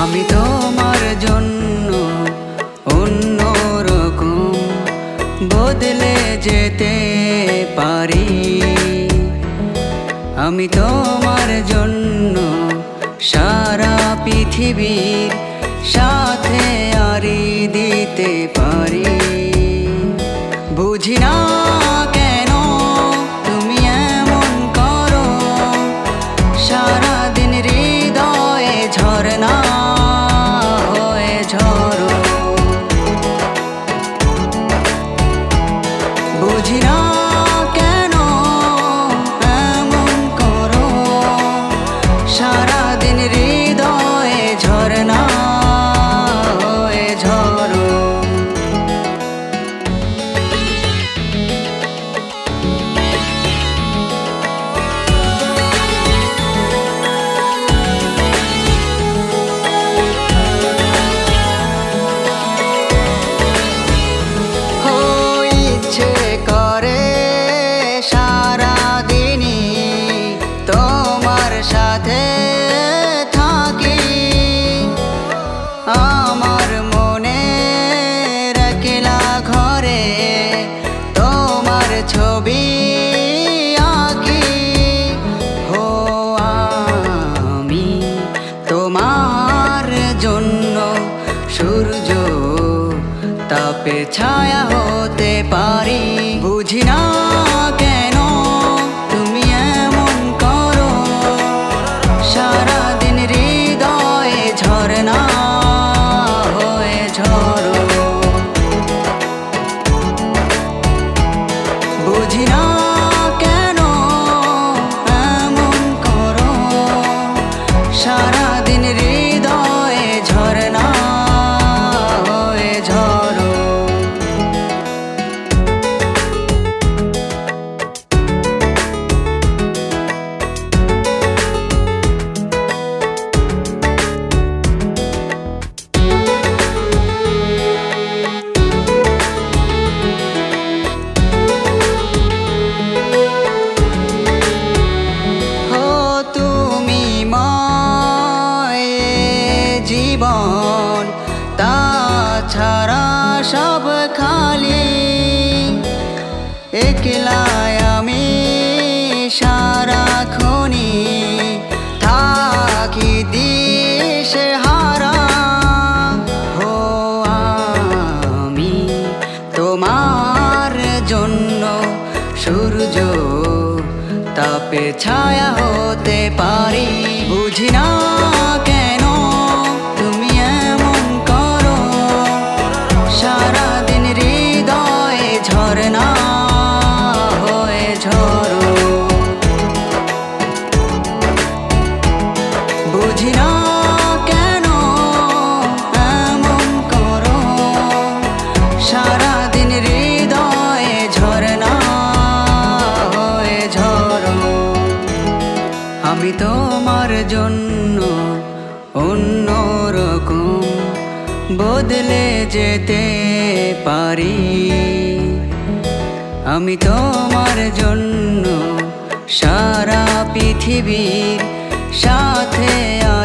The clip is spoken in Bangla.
আমি তোমার জন্য অন্যরকম বদলে যেতে পারি। আমি তোমার জন্য সারা পৃথিবীর সাথে আড়ি দিতে পারি। বুঝি না কেন তুমি এমন করো, সারাদিন হৃদয়ে ঝরনা হয়ে ঝরো। বুঝি না কেন এমন করো, সারাদিন হৃদয়ে ঝরনা হয়ে ঝরো। সাথে থাকি আমার মনে একলা ঘরে তোমার ছবি আঁকি। হো আমি তোমার জন্য সূর্য তাপে ছায়া হতে পারি। বুঝি না কেন তুমি এমন করো, সারাদিন হৃদয়ে ঝরনা হয়ে ঝরো। বুঝি না কেন এমন করো, সারাদিন হৃদয়ে ঝরনা হয়ে ঝরো। জীবন তাছাড়া সব খালি, একলাই আমি সারাক্ষণই থাকি দিশেহারা। হো আমি তোমার জন্য সূর্য তাপে ছায়া হতে পারি। বুঝি না কেন তুমি এমন করো, সারাদিন হৃদয়ে ঝরনা হয়ে ঝরো। বুঝি না কেন এমন করো, সারাদিন হৃদয়ে ঝরনা হয়ে ঝরো। আমি তোমার জন্য অন্যরকম বদলে যেতে পারি। আমি তোমার জন্য সারা পৃথিবীর সাথে